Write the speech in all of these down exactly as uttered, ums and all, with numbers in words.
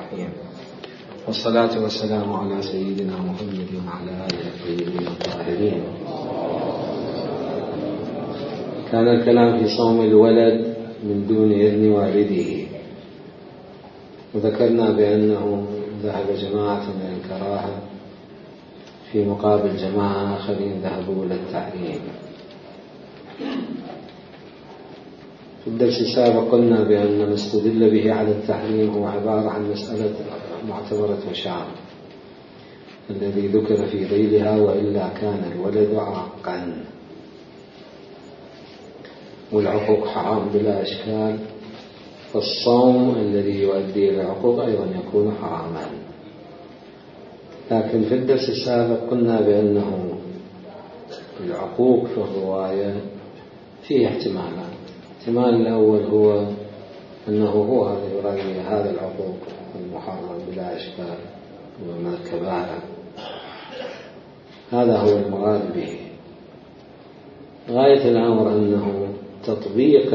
الرحيم، والصلاة والسلام على سيدنا محمد وعلى آله الطيبين الطاهرين. كان الكلام في صوم الولد من دون إذن والده، وذكرنا بأنه ذهب جماعة من الكراهة في مقابل جماعة آخرين ذهبوا للتحريم. في الدرس السابق قلنا بأن ما استدل به على التحريم هو عبارة عن مسألة معتبرة وشعر الذي ذكر في ذيلها، وإلا كان الولد عاقا، والعقوق حرام بلا إشكال، فالصوم الذي يؤدي إلى العقوق أيضا يكون حراما. لكن في الدرس السابق قلنا بأنه العقوق في الرواية فيه احتمالات. الاحتمال الأول هو أنه هو هذا يرى هذا العقوق المحرم بلا إشكال ومن الكبائر، هذا هو المراد به. غاية الأمر أنه تطبيق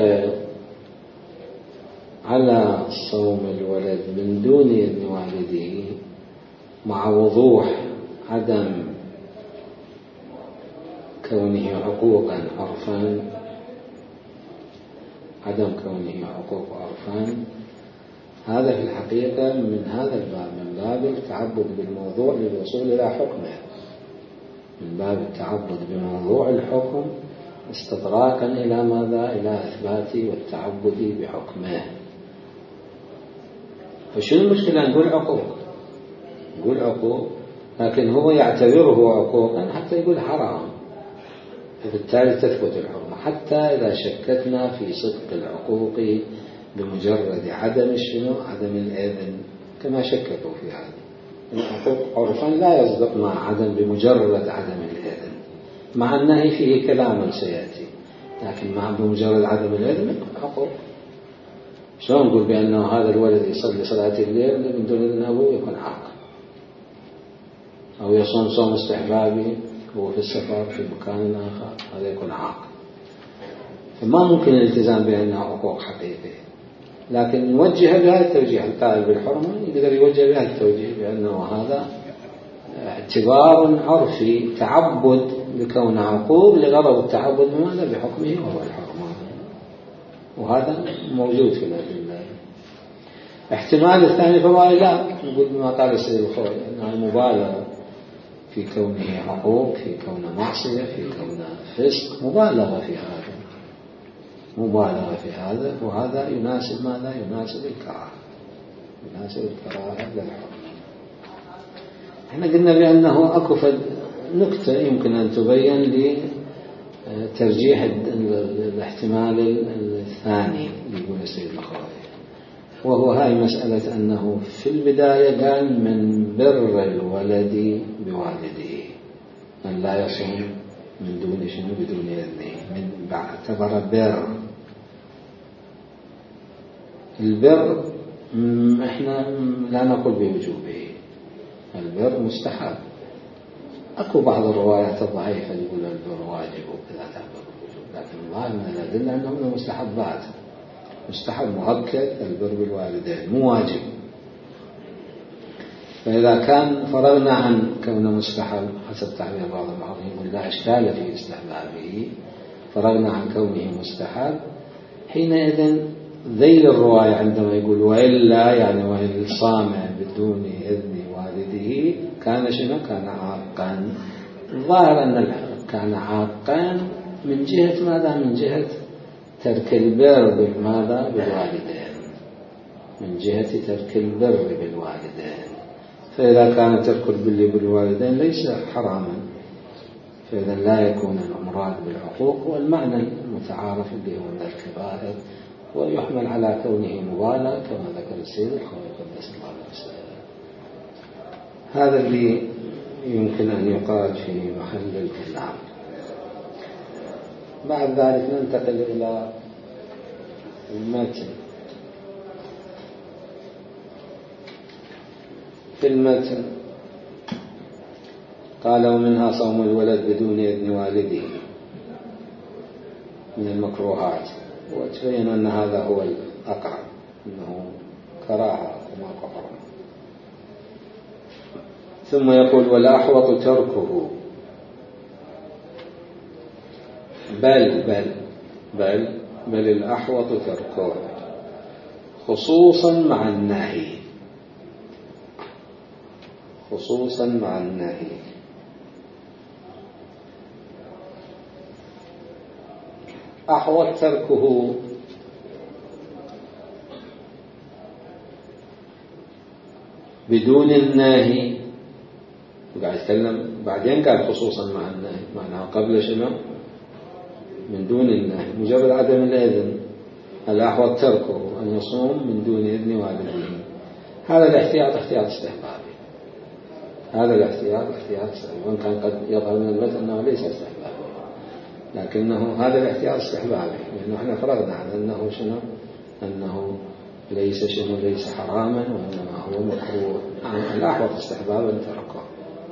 على صوم الولد من دون إذن والده مع وضوح عدم كونه عقوقا عرفا عدم كونه عقوق عرفا هذا في الحقيقة من هذا الباب، من باب التعبد بالموضوع للوصول إلى حكمه، من باب التعبد بموضوع الحكم استطراقا إلى ماذا؟ إلى إثبات والتعبد بحكمه. فشو المشكلة نقول عقوق؟ نقول عقوق، لكن هو يعتبره عقوقا حتى يقول حرام، وبالتالي تثبت الحرمة، حتى إذا شككنا في صدق العقوق بمجرد عدم الشنو؟ عدم الإذن، كما شككوا في هذا. العقوق عرفا لا يصدق مع عدم بمجرد عدم الإذن، مع النهي فيه كلاما سيأتي، لكن مع بمجرد عدم الإذن يكون عقوق. شلون نقول بأنه هذا الولد يصلي صلاة الليل من دون إذن أبوه يكون عاق، أو يصوم صوم استحبابي هو في السفر في مكان آخر، هذا يكون عاق. فما ممكن الالتزام بأنه عقوق حقيقي، لكن نوجه بهذا التوجيه. القائل بالحرمة يقدر يوجه بهذا التوجيه بأنه هذا اعتبار عرفي، تعبد لكون عقوق لغرض التعبد بماذا؟ بحكمه وهو الحرمة، وهذا موجود في الأدلة. احتمال الثاني فهو لا نقول بما قال السيد الخوي أنها مبالغة في كونه عقوق، في كونه معصية، في كونه فسق، مبالغة في هذا، مبالغة في هذا، وهذا يناسب ماذا؟ يناسب الكراهة، يناسب الكراهة للحرمة. احنا قلنا بأنه أكو نكتة يمكن أن تبين لترجيح الاحتمال الثاني اللي يقول السيد الخوي، وهو هاي مسألة أنه في البداية قال من بر الولد بوالده، أن لا يصوم من دون شنو؟ بدون إذنه، من اعتبر بر. البر احنا لا نقول بوجوبه، البر مستحب. أكو بعض الروايات الضعيفة يقول البر واجب وكذا تعبر الوجوب، لكن الله من الأدلة أنه من المستحبات، مستحب مؤكد البر بالوالدين، مو واجب. فإذا كان فرغنا عن كونه مستحب حسب تعبير بعض المعظمين لا إشكال في استحبابه، فرغنا عن كونه مستحب، حينئذ ذيل الرواية عندما يقول وإلا يعني وإن صام بدون إذن والده كان شنو؟ كان عاقا. الظاهر أن كان عاقا من جهة ماذا؟ من جهة ترك البر بالماذا؟ بالوالدين، من جهة ترك البر بالوالدين. فإذا كان ترك البر بالوالدين ليس حراما، فإذا لا يكون المراد بالعقوق والمعنى المتعارف به من الكبائر، ويحمل على كونه مبالغ كما ذكر السيد الخوي قدس الله نفسه. هذا اللي يمكن أن يقال في محل الكلام. بعد ذلك ننتقل إلى المتن. في المتن قال ومنها صوم الولد بدون إذن والده من المكروهات، وتبين أن هذا هو الأقرب، أنه كراهة وما كفر. ثم يقول والأحوط تركه. بل بل بل بل الأحوط تركه خصوصا مع النهي، خصوصا مع النهي. أحوط تركه بدون النهي، قاعد يتكلم بعدين قال خصوصا مع النهي، معناه قبل شنو؟ من دون النهي، مجرد عدم الإذن. الأحوط تركه أن يصوم من دون إذن والده. هذا الاحتياط احتياط استحبابي، هذا الاحتياط احتياط استحبابي، وإن كان قد يظهر من البدء أنه ليس استحبابي، لكنه هذا الاحتياط استحبابي، لأنه احنا فرضنا على أنه شنو؟ أنه ليس شنو؟ ليس حراما، وإنما هو مكروه. الأحوط استحبابا تركه.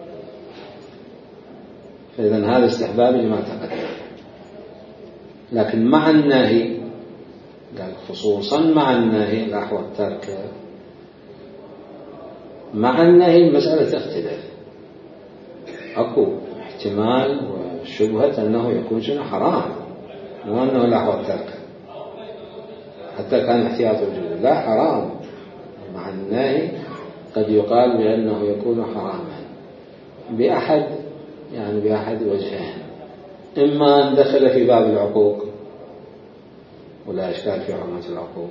فإذا هذا استحبابي لما تقدم. لكن مع النهي قال خصوصا مع النهي الأحوط تركه. مع النهي المسألة تختلف، أكو احتمال وشبهة أنه يكون شنو؟ حرام، مو أنه الأحوط تركه حتى كان احتياط وجوده، لا حرام. مع النهي قد يقال بأنه يكون حراما بأحد يعني بأحد وجهين، إما أن دخل في باب العقوق ولا إشكال في حرمة العقوق،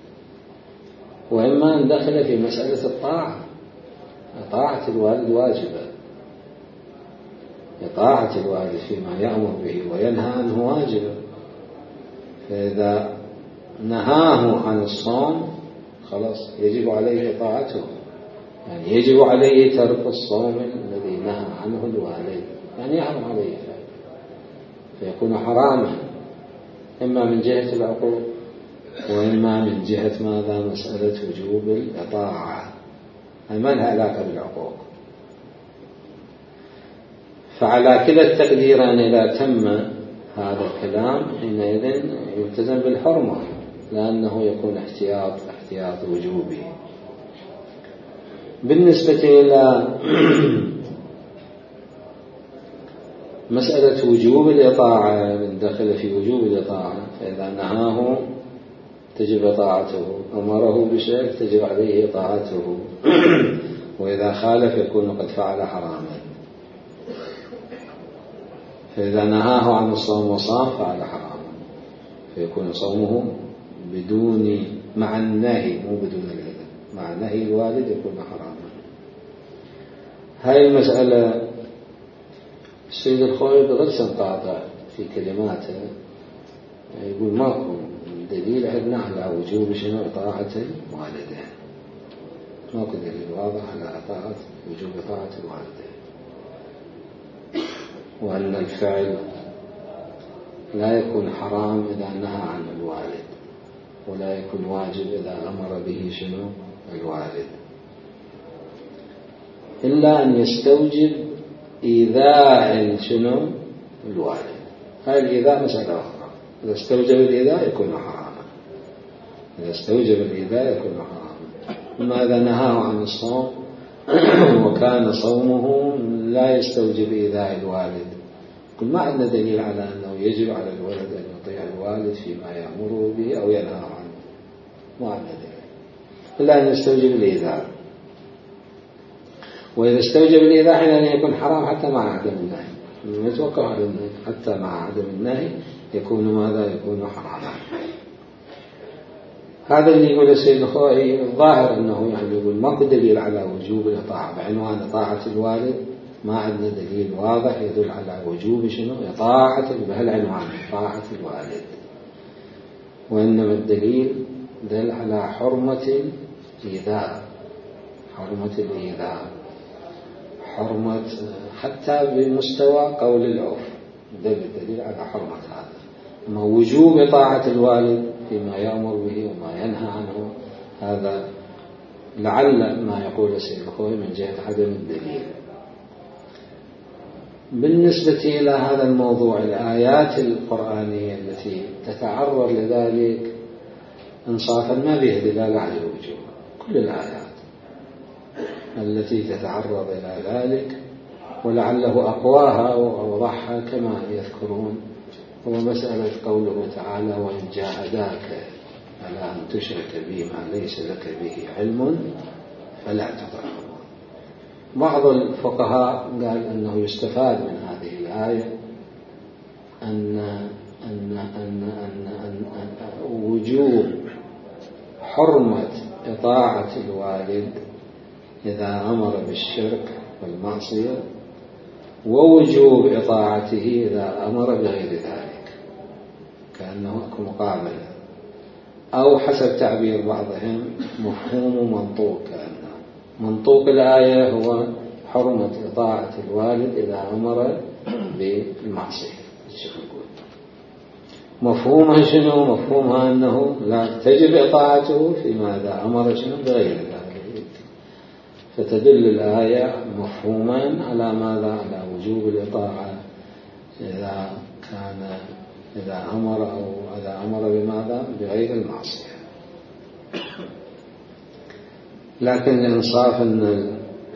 وإما أن دخل في مسألة الطاعة. طاعة الوالد واجبة، طاعة الوالد فيما يأمر به وينهى عنه واجبة. فإذا نهاه عن الصوم خلاص يجب عليه طاعته، يعني يجب عليه ترك الصوم الذي نهى عنه الوالد، يعني يحرم عليه فيكون حراما، إما من جهة العقوق وإما من جهة ماذا؟ مسألة وجوب الطاعة، أي ما لها علاقة بالعقوق. فعلى كلا التقديرين إذا تم هذا الكلام حينئذ يلتزم بالحرمة، لأنه يكون احتياط احتياط وجوبي. بالنسبة إلى مسألة وجوب الإطاعة، من دخل في وجوب الإطاعة فإذا نهاه تجب طاعته، أمره بشيء تجب عليه طاعته، وإذا خالف يكون قد فعل حراما. فإذا نهاه عن الصوم وصام فعل حراما، فيكون صومه بدون مع النهي، مو بدون الإذن، مع نهي الوالد يكون حراما. هاي المسألة السيد الخوئي بغلسا قاطع في كلماته، يقول ماكو دليل عندنا على وجوب شنو؟ طاعة الوالدين، ماكو دليل واضح على طاعة وجوب طاعة الوالدين، وأن الفعل لا يكون حرام إذا نهى عن الوالد، ولا يكون واجب إذا أمر به شنو؟ الوالد، إلا أن يستوجب إيذاء شنو؟ الوالد. هاي الإيذاء مسألة أخرى، إذا استوجب الإيذاء يكون حراما، إذا استوجب الإيذاء يكون حراما. أما إذا نهاه عن الصوم وكان صومه لا يستوجب إيذاء الوالد، كل ما عندنا دليل على أنه يجب على الولد أن يطيع الوالد فيما يأمره به أو ينهى عنه، ما عندنا دليل إلا أن يستوجب الإيذاء. وإذا استوجب الإيذاء حينئذ يكون حرام حتى مع عدم النهي، يتوقف على النهي حتى مع عدم النهي يكون ماذا؟ يكون حراما. هذا اللي يقول السيد الخوئي الظاهر أنه يعني يقول ماكو دليل على وجوب الطاعة بعنوان طاعة الوالد، ما عندنا دليل واضح يدل على وجوب شنو؟ طاعة بهالعنوان طاعة الوالد، وإنما الدليل دل على حرمة الإيذاء، حرمة الإيذاء، حرمة حتى بمستوى قول العرف دل الدليل على حرمة هذا. أما وجوب طاعة الوالد فيما يأمر به وما ينهى عنه هذا لعل ما يقول السيد الخوئي من جهة عدم الدليل. بالنسبة إلى هذا الموضوع الآيات القرآنية التي تتعرض لذلك إنصافا ما بها دلالة على الوجوب، كل الآيات التي تتعرض إلى ذلك، ولعله أقواها وأوضحها كما يذكرون هو مسألة قوله تعالى: وإن جاهداك على أن تشرك بي ما ليس لك به علم فلا تطعهما. بعض الفقهاء قال أنه يستفاد من هذه الآية أن أن أن أن أن وجوب حرمة إطاعة الوالد إذا أمر بالشرك والمعصية، ووجوب إطاعته إذا أمر بغير ذلك، كأنه مقابلة، أو حسب تعبير بعضهم مفهوم منطوق، كأنه منطوق الآية هو حرمة إطاعة الوالد إذا أمر بالمعصية. مفهومها شنو؟ مفهومها أنه لا تجب إطاعته فيما إذا أمر شنو بغير ذلك. فتدل الآية مفهوما على ماذا؟ على وجوب الإطاعة إذا كان إذا أمر أو إذا أمر بماذا؟ بغير المعصية. لكن الإنصاف أن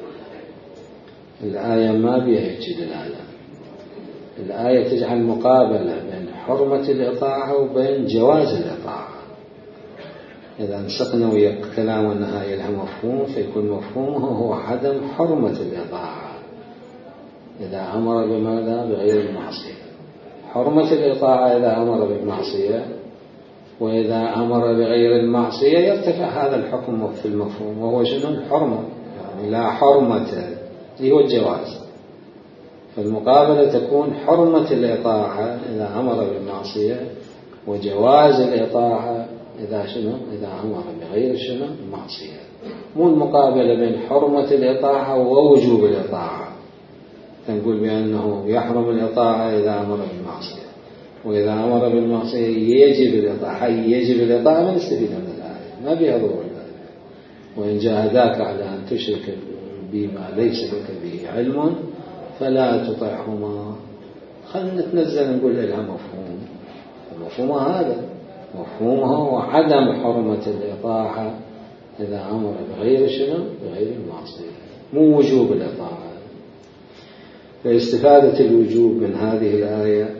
الآية ما بها دلالة. الآية تجعل مقابلة بين حرمة الإطاعة وبين جواز الإطاعة. إذا انسقنا ويا كلام النهاية لها مفهوم، فيكون مفهومه هو عدم حرمة الإطاعة إذا أمر بماذا؟ بغير المعصية. حرمة الإطاعة إذا أمر بالمعصية، وإذا أمر بغير المعصية يرتفع هذا الحكم في المفهوم، وهو شنو؟ الحرمة، يعني لا حرمة هو الجواز. فالمقابلة تكون حرمة الإطاعة إذا أمر بالمعصية، وجواز الإطاعة إذا شنو؟ إذا أمر بغير شنو؟ المعصية. مو المقابلة بين حرمة الإطاعة ووجوب الإطاعة، تنقول بأنه يحرم الإطاعة إذا أمر بالمعصية، وإذا أمر بالمعصية يجب الإطاعة. يجب الإطاعة ما نستفيد من الآية، ما بها ضرورة ذلك. وإن جاهداك على أن تشرك بما ليس لك به علم فلا تطعهما. خلنا نتنزل نقول لها مفهوم، المفهوم هذا مفهومه هو عدم حرمة الإطاعة إذا أمر بغير شنو؟ بغير المعصية، مو وجوب الإطاعة. فاستفادة الوجوب من هذه الآية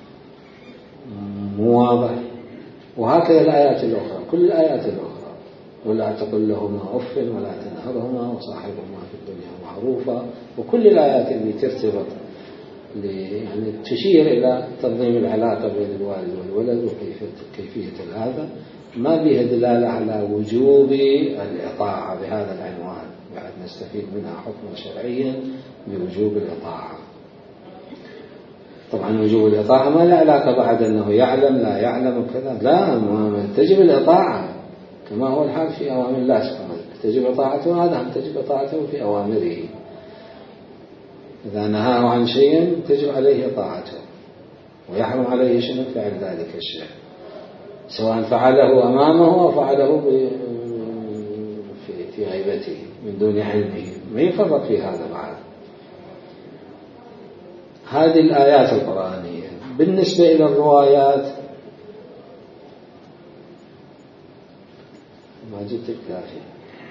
مو واضح. وهكذا الآيات الأخرى، كل الآيات الأخرى: ولا تقل لهما أف ولا تنهرهما وصاحبهما في الدنيا معروفا. وكل الآيات اللي ترتبط يعني تشير إلى تنظيم العلاقة بين الوالد والولد وكيفية هذا، ما بها دلالة على وجوب الإطاعة بهذا العنوان. بعد نستفيد منها حكما شرعيا بوجوب الإطاعة. طبعا وجوب الإطاعة ما لا علاقة بعد أنه يعلم لا يعلم وكذا، لا، تجب الإطاعة كما هو الحال في أوامر الله سبحانه وتعالى. تجب إطاعته، هذا هم تجب إطاعته في أوامره. إذا نهاه عن شيء تجب عليه طاعته، ويحرم عليه شنو؟ فعل ذلك الشيء، سواء فعله أمامه أو فعله في غيبته من دون علمه، ما يفرق في هذا بعد. هذه الآيات القرآنية. بالنسبة إلى الروايات ما جبت الكافي.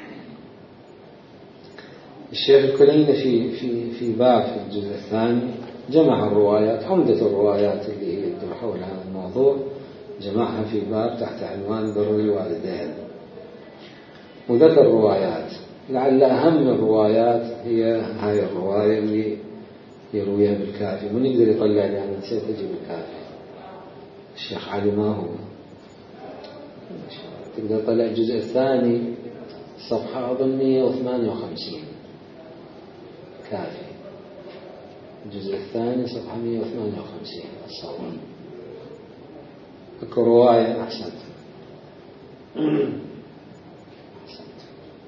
الشيخ الكليني في في في باب في الجزء الثاني جمع الروايات، عمدة الروايات اللي هي تدور حول هذا الموضوع جمعها في باب تحت عنوان بر الوالدين، وذكر روايات. لعل أهم الروايات هي هاي الرواية اللي يرويها بالكافي. من يقدر يطلع لي؟ أنا نسيت أجيب الكافي. الشيخ علي ما هو تقدر تطلع الجزء الثاني صفحة أظن مئة وثمانية وخمسين كافي. الجزء الثاني صفحة مئة وثمانية وخمسين الصواب. اكو رواية. أحسنت أحسنت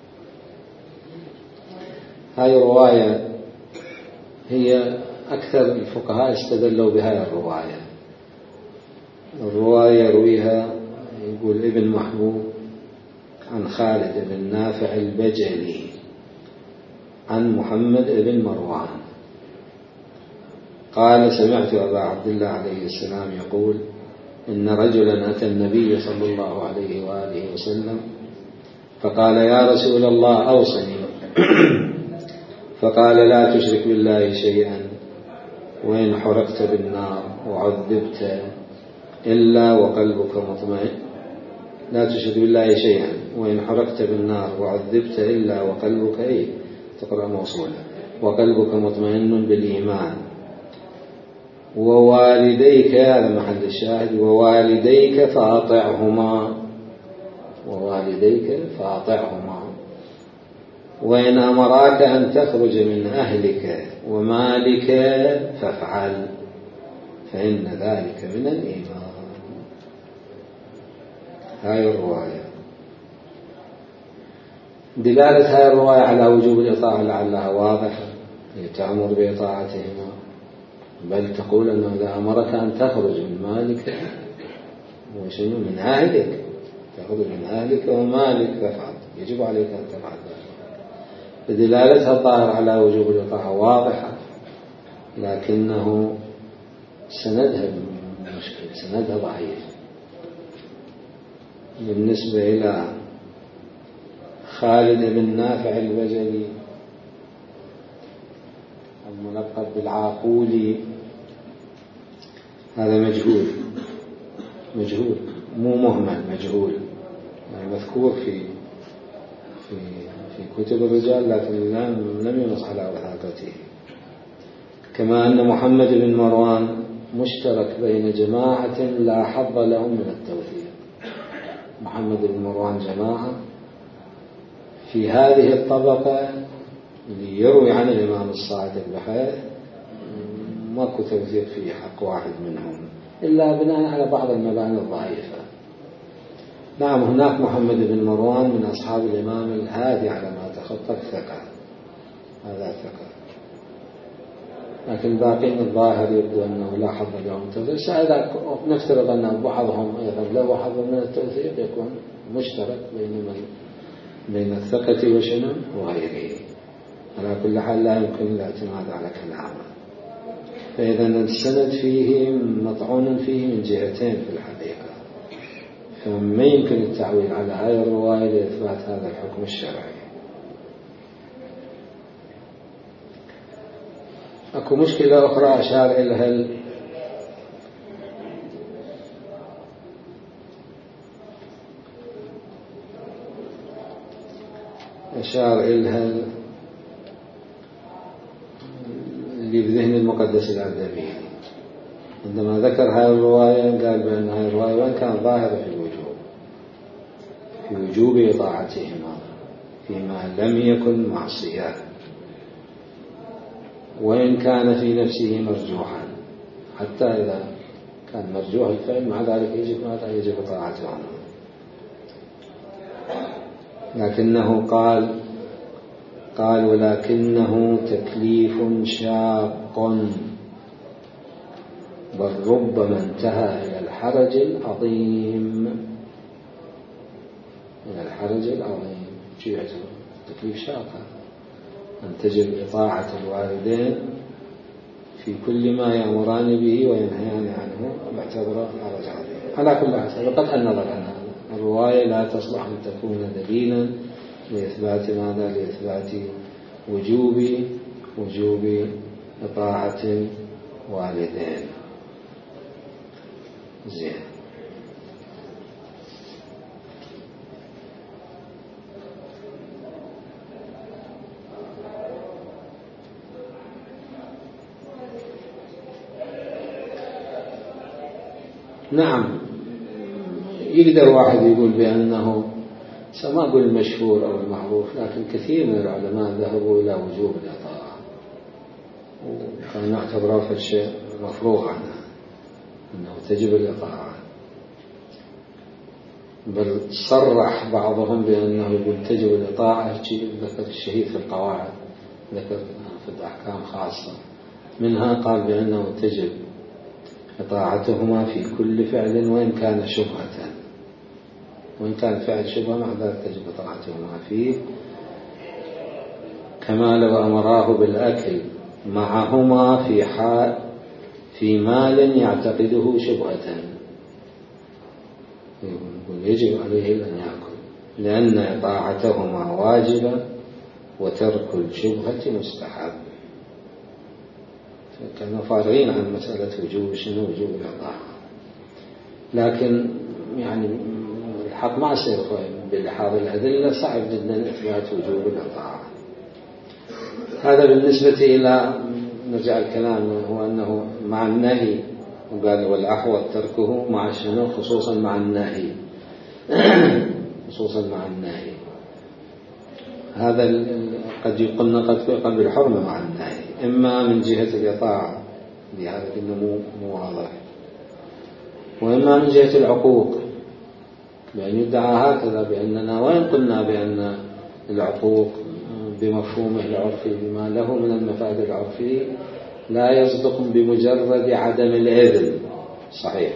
هاي رواية هي أكثر الفقهاء استدلوا بهاي الرواية. الرواية يرويها يقول ابن محبوب عن خالد بن نافع البجلي عن محمد بن مروان قال: سمعت أبا عبد الله عليه السلام يقول: إن رجلا أتى النبي صلى الله عليه وآله وسلم فقال: يا رسول الله أوصني فقال لا تشرك بالله شيئا وإن حرقت بالنار وعذبت إلا وقلبك مطمئن لا تشرك بالله شيئا وإن حرقت بالنار وعذبت إلا وقلبك إيه تقرأ موصولا وقلبك مطمئن بالإيمان ووالديك هذا محل الشاهد ووالديك فأطعهما ووالديك فأطعهما وإن أمراك أن تخرج من أهلك ومالك فافعل فإن ذلك من الإيمان. هاي الرواية دلالة هاي الرواية على وجوب الإطاعة لعلها واضحة تأمر بإطاعتهما بل تقول أنه إذا أمرك أن تخرج من مالك وشنو من أهلك تخرج من أهلك ومالك فافعل يجب عليك أن تفعل ذلك. فدلالتها الظاهر على وجوب الإطاعة واضحة لكنه سندها مشكلة سندها ضعيف بالنسبة إلى خالد بن نافع البجلي الملقب بالعاقولي هذا مجهول مجهول مو مهمل مجهول يعني مذكور في في في كتب الرجال لكن لم لم ينص على وثاقته. كما أن محمد بن مروان مشترك بين جماعة لا حظ لهم من التوثيق. محمد بن مروان جماعة في هذه الطبقة اللي يروي عن الإمام الصادق بحيث ماكو توثيق في حق واحد منهم إلا بناء على بعض المباني الضعيفة. نعم هناك محمد بن مروان من أصحاب الإمام الهادي على ما تخطط ثقة هذا ثقة لكن باقين الظاهر يبدو أنه لا حظ لهم التوثيق. سأذا نفترض أن بعضهم أيضا له حظ من التوثيق يكون مشترك بين من بين الثقة وشنو وغيره. على كل حال لا يمكن الاعتماد على كلامه. فإذا السند فيه مطعون فيه من جهتين في الحقيقة فما يمكن التعويل على هذه الرواية لإثبات هذا الحكم الشرعي. أكو مشكلة أخرى أشار إليها أشار إليها اللي بذهن المقدس الأردبيلي عندما ذكر هذه الرواية قال بأن هذه الرواية وإن كان ظاهرة في الوجوب في وجوب إطاعتهما فيما لم يكن معصية وإن كان في نفسه مرجوحا حتى إذا كان مرجوح الفعل مع ذلك يجب ماذا يجب طاعتهما. لكنه قال قال ولكنه تكليف شاق بل ربما انتهى إلى الحرج العظيم إلى الحرج العظيم شو يعتبر تكليف شاق أن تجب إطاعة الوالدين في كل ما يأمران به وينهيان عنه يعتبر حرج عظيم. على كل حال بقطع النظر عن هذا الرواية لا تصلح أن تكون دليلا لإثبات ماذا لإثبات وجوب وجوب إطاعة والدين. زين نعم يقدر واحد يقول بأنه سما أقول المشهور أو المعروف لكن كثير من العلماء ذهبوا إلى وجوب الإطاعة وكان يعتبره في الشيء مفروغ عنه أنه تجب الإطاعة بل صرح بعضهم بأنه يقول تجب الإطاعة ذكر الشهيد في القواعد ذكر في الأحكام خاصة منها قال بأنه تجب إطاعتهما في كل فعل وإن كان شبهة وإن كان فعل شبهة مع ذلك تجب إطاعتهما فيه كما لو أمراه بالأكل معهما في حال في مال يعتقده شبهة يجب عليه أن يأكل لأن إطاعتهما واجبة وترك الشبهة مستحب. كانوا فارغين عن مسألة وجوب شنو وجوب الإرضاع، لكن يعني الحق ما يصير بلحاظ الأدلة صعب جدا إثبات وجوب الإرضاع. هذا بالنسبة إلى نرجع الكلام هو أنه مع النهي، وقال والأحوط تركه مع شنو خصوصا مع النهي خصوصا مع النهي. هذا قد يقلنا قد بالحرمة مع النهي، إما من جهة الإطاعة لهذا إنه مو واضح، وإما من جهة العقوق، لأن يدعى هكذا بأننا وإن قلنا بأن العقوق بمفهومه العرفي بما له من المفاد العرفي لا يصدق بمجرد عدم الإذن صحيح،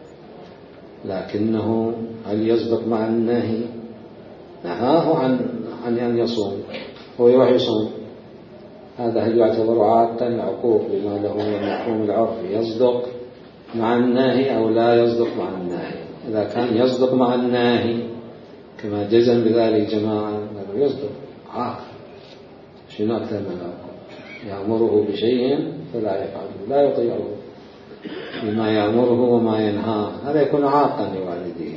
لكنه هل يصدق مع النهي؟ نهاه عن عن أن يصوم هو يروح يصوم، هذا هل يعتبر عاقا عقوق بما له من المفهوم العرفي يصدق مع الناهي أو لا يصدق مع الناهي؟ إذا كان يصدق مع الناهي كما جزم بذلك جماعة يصدق عاقل، شنو أكثر من العقوق؟ يأمره بشيء فلا يفعله، لا يطيعه بما يأمره وما ينهاه، هذا يكون عاقا لوالديه.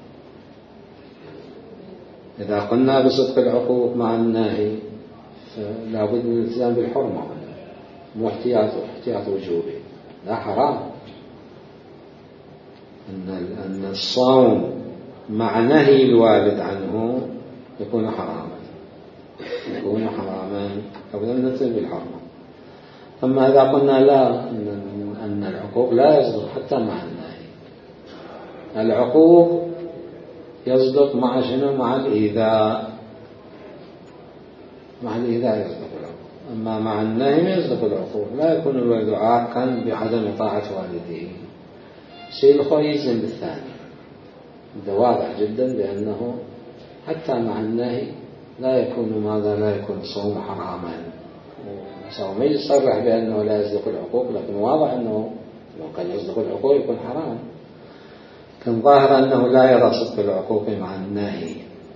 إذا قلنا بصدق العقوق مع الناهي فلا بد من الالتزام بالحرمة، مو احتياط احتياط وجوبي، لا حرام. أن أن الصوم مع نهي الوالد عنه يكون حراما، يكون حراما قبل أن نلتزم بالحرمة. أما إذا قلنا لا أن أن العقوق لا يصدق حتى مع النهي، العقوق يصدق مع شنو؟ مع الإيذاء، مع الإيذاء يصدق العقوق، أما مع النهي ما يصدق العقوق. لا يكون الولد عاقا بعدم طاعة والديه. الشيء الأخوة يجزم بالثاني، ده واضح جدا بأنه حتى مع النهي لا يكون ماذا لا يكون الصوم حراما، سواء ما يصرح بأنه لا يصدق العقوق، لكن واضح أنه لو كان يصدق العقوق يكون حرام. كان ظاهر أنه لا يرى صدق العقوق مع النهي،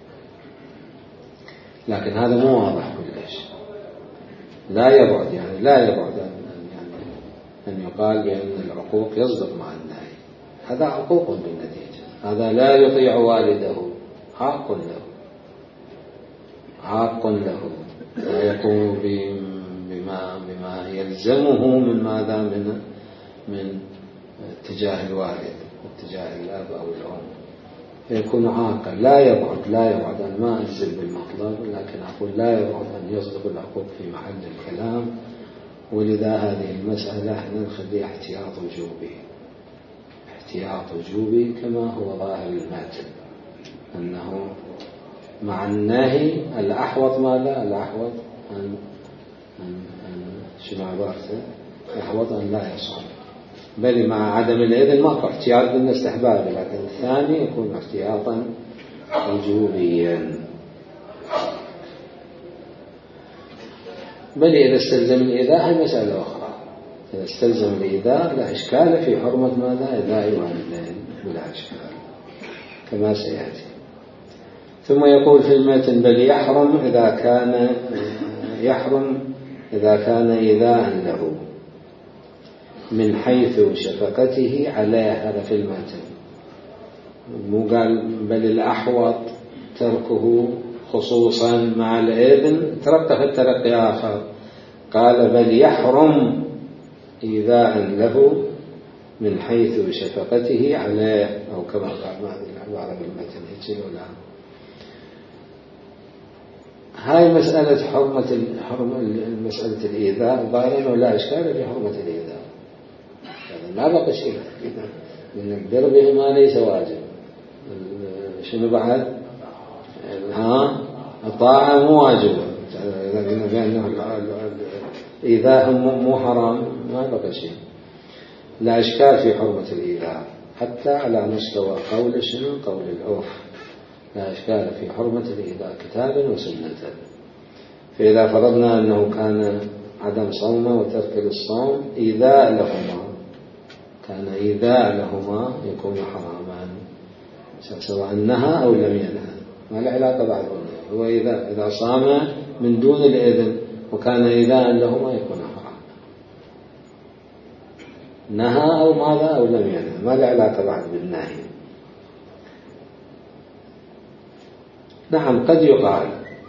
لكن هذا مو واضح كلش. لا يبعد يعني لا يبعد أن يعني أن يقال بأن العقوق يصدق مع النهي، هذا عقوق بالنتيجة، هذا لا يطيع والده، عاق له عاق له لا يقوم بما بما يلزمه من ماذا من من اتجاه الوالد واتجاه الأب أو الأم، فيكون عاقا. لا يبعد لا يبعد أن ما أنزل بالمطلب، لكن أقول لا يبعد أن يصدق العقوق في محل الكلام. ولذا هذه المسألة نخليها احتياط وجوبي، احتياط وجوبي كما هو ظاهر الماتن، أنه مع النهي الأحوط ماذا؟ الأحوط أن أن أن شنو عبارته؟ الأحوط أن لا يصوم، بل مع عدم الإذن ما احتياط بالاستحباب، لكن الثاني يكون احتياطا وجوبيا. بل إذا استلزم الإيذاء هي مسألة أخرى، إذا استلزم الإيذاء لا إشكال في حرمة ماذا؟ إيذاء والدين بلا إشكال كما سيأتي. ثم يقول في المتن بل يحرم إذا كان يحرم إذا كان إيذاء له من حيث شفقته عليه. هذا في المتن، مو قال بل الأحوط تركه خصوصا مع الإذن، ترقى في الترقي آخر قال بل يحرم إيذاء له من حيث شفقته عليه، أو كما قال ما هذه العبارة بالمتن هيك ولا. هاي مسألة حرمة حرمة مسألة الإيذاء ظاهرا ولا إشكال في حرمة الإيذاء، ما بقى شيء من البر به ما ليس واجب. شنو بعد؟ ها الطاعة مو واجبة، لأنه الإيذاء مو حرام، ما بقى شيء. لا إشكال في حرمة الإيذاء حتى على مستوى قول شنو؟ قول العرف، لا إشكال في حرمة الإيذاء كتابا وسنة. فإذا فرضنا أنه كان عدم صومه وترك للصوم إيذاء لهما، كان إيذاء لهما يكون حراما سواء نهى أو لم ينهى، ما له علاقة بعضهم. هو إذا إذا صام من دون الإذن وكان إيذاء له ما يكون حرام. نهى أو ماذا أو لم ينهى، ما له علاقة بعد بالنهي. نعم قد يقال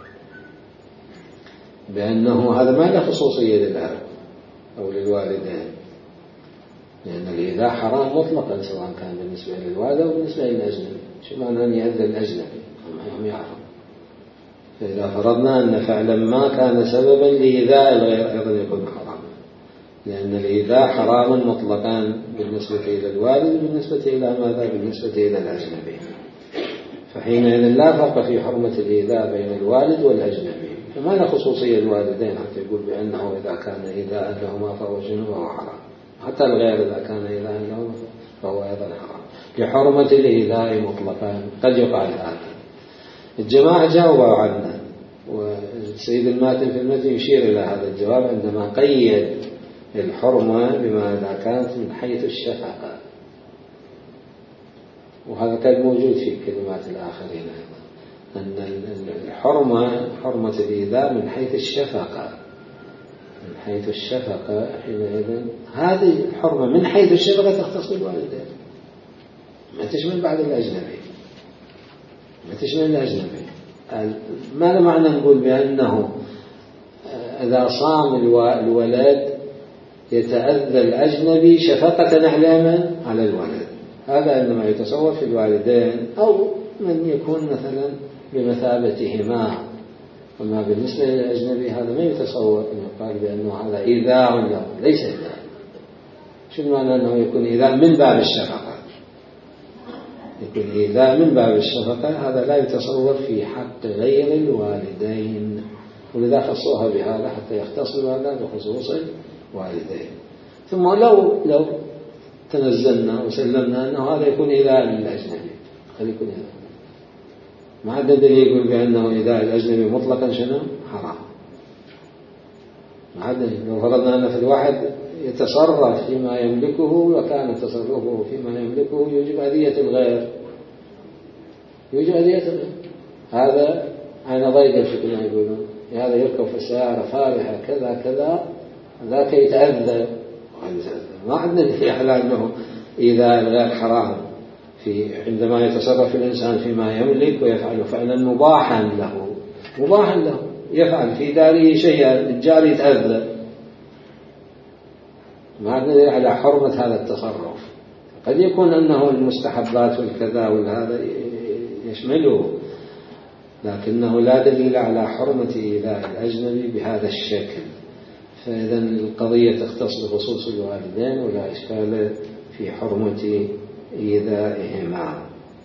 بأنه هذا ما له خصوصية للأب أو للوالدين، لأن الإيذاء حرام مطلقا سواء كان بالنسبة للوالد أو بالنسبة للأجنبي. شو معنى أن يأذى الأجنبي؟ هم يعرفون. فإذا فرضنا أن فعلا ما كان سببا لإيذاء الغير أيضا يكون حراما، لأن الإيذاء حرام مطلقا بالنسبة إلى الوالد بالنسبة إلى ماذا؟ بالنسبة إلى الأجنبي. فحينئذ لا فرق في حرمة الإيذاء بين الوالد والأجنبي، فما له خصوصية الوالدين حتى يقول بأنه إذا كان إيذاء لهما فهو جنب وهو حرام، حتى الغير إذا كان إيذاء لهما فهو أيضا حرام لحرمة الإيذاء مطلقا. قد يقال هذا. الجماعة جاوبوا عنه، والسيد الماتن في المتن يشير إلى هذا الجواب عندما قيد الحرمة بما إذا كانت من حيث الشفقة، وهذا كان موجود في كلمات الآخرين أيضا، أن الحرمة حرمة الإيذاء من حيث الشفقة، من حيث الشفقة. حينئذ هذه الحرمة من حيث الشفقة تختص بالوالدين، ما تشمل بعد الأجنبي، ما تشمل الأجنبي. ما له معنى نقول بأنه إذا صام الولد يتأذى الأجنبي شفقة على على الولد، هذا إنما يتصور في الوالدين أو من يكون مثلا بمثابتهما. وما بالنسبة للأجنبي هذا ما يتصور أن يقال بأنه هذا إيذاء له، ليس إيذاء. شو معنى أنه يكون إيذاء من باب الشفقة؟ يكون إيذاء من باب الشفقة، هذا لا يتصور في حق غير الوالدين، ولذا خصوها بهذا حتى يختص هذا بخصوص الوالدين. ثم لو لو تنزلنا وسلمنا أنه هذا يكون إيذاء للأجنبي، خلي يكون إيذاء، ما عاد دليل يقول بأنه إيذاء الأجنبي مطلقا شنو؟ حرام. ما عاد دليل. لو فرضنا أن في الواحد يتصرف فيما يملكه وكان تصرفه فيما يملكه يوجب أذية الغير، يوجب أذية الغير، هذا أنا ضيق الشكل ما يقولون، هذا يركب في السيارة فارحة كذا كذا، ذاك يتأذى. ما عندنا دليل على أنه إذا الغير حرام في عندما يتصرف الإنسان فيما يملك ويفعل فعلا مباحا له، مباحا له يفعل في داره شيئا الجار يتأذى، ما عندنا دليل على حرمة هذا التصرف. قد يكون أنه المستحبات والكذا والهذا يشمله، لكنه لا دليل على حرمة إيذاء الأجنبي بهذا الشكل. فإذا القضية تختص بخصوص الوالدين ولا إشكال في حرمة إيذائهما.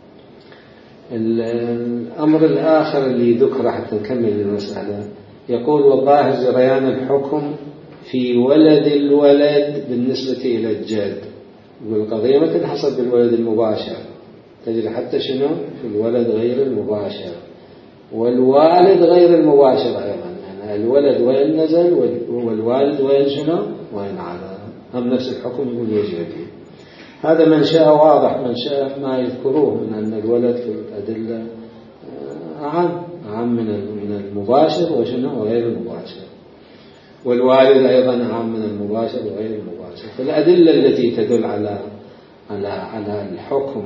الأمر الآخر اللي ذكر حتى نكمل المسألة، يقول والظاهر جريان الحكم في ولد الولد بالنسبة إلى الجد، والقضية ما تنحصر بالولد المباشر، تجري حتى شنو في الولد غير المباشر والوالد غير المباشر أيضا، يعني الولد وين نزل والوالد وين شنو وين على، هم نفس الحكم يقول يجري فيه. هذا منشأ واضح، منشأ ما يذكروه من أن الولد في الأدلة أعم أعم من المباشر وشنو وغير المباشر، والوالد أيضا أعم من المباشر وغير المباشر. فالأدلة التي تدل على على على الحكم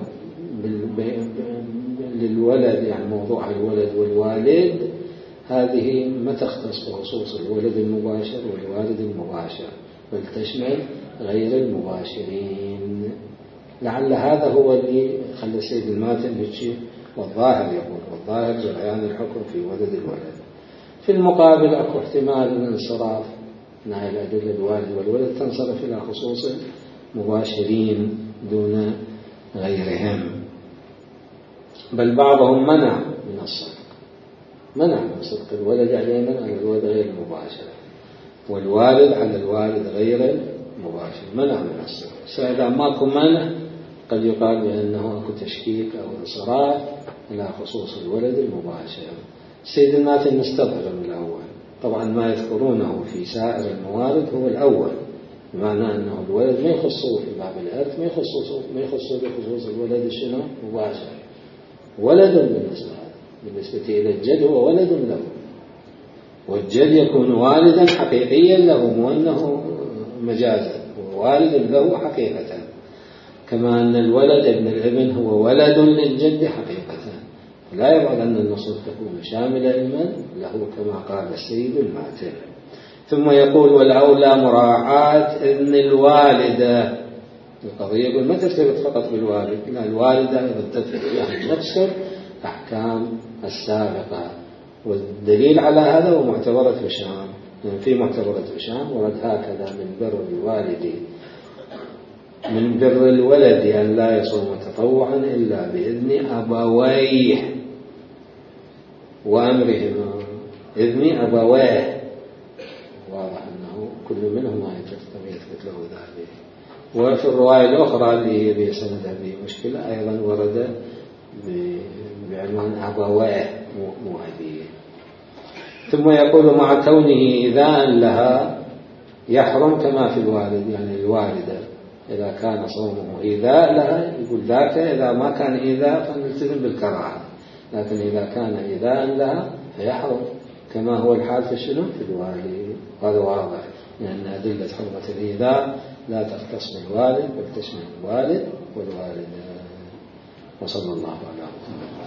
للولد، يعني موضوع الولد والوالد، هذه ما تختص بخصوص الولد المباشر والوالد المباشر، بل تشمل غير المباشرين. لعل هذا هو اللي خلى السيد الماتن هيك والظاهر يقول والظاهر جريان الحكم في ولد الولد. في المقابل أكو احتمال الانصراف من هذه الأدلة الوالد والولد تنصرف إلى خصوص مباشرين دون غيرهم، بل بعضهم منع من الصدق، منع من صدق الولد علينا على الولد غير المباشر، والوالد على الوالد غير المباشر، منع من الصدق. فإذا ماكو منع قد يقال بأنه أكو تشكيك أو انصراف إلى خصوص الولد المباشر. السيد الماتن نستظهر من الأول، طبعا ما يذكرونه في سائر الموارد هو الأول، بمعنى أنه الولد ما يخصه في باب الإرث، ما يخصه ما يخصه بخصوص الولد شنو مباشر، ولد بالنسبة بالنسبة إلى الجد هو ولد له، والجد يكون والدا حقيقيا له مو أنه مجازا، هو والد له حقيقة، كما أن الولد ابن الابن هو ولد للجد حقيقة. لا يبعد أن النصوص تكون شاملة لمن له كما قال السيد الماتر. ثم يقول والأولى مراعاة إذن الوالدة. القضية يقول ما ترتبط فقط بالوالد، لا، الوالدة أيضا ترتبط نفس الأحكام السابقة. والدليل على هذا هو معتبرة هشام، يعني في معتبرة هشام ورد هكذا من بر الوالد من بر الولد أن لا يصوم تطوعا إلا بإذن أبويه وأمرهما، إذن أبويه، واضح أنه كل منهما يثبت له ذلك. وفي الرواية الأخرى اللي بسندها به مشكلة أيضا ورد بعنوان أبواه مو أبيه. ثم يقول مع كونه إذاء لها يحرم كما في الوالد، يعني الوالدة إذا كان صومه إيذاء لها يقول ذاك، إذا ما كان إيذاء فنلتزم بالكراهة، لكن إذا كان إيذاء لها فيحرم كما هو الحال في شنو في الوالد. هذا واضح، لأن يعني أدلة حرمة الإيذاء لا تختص بالوالد بل تشمل الوالد والوالدة. وصلى الله على محمد.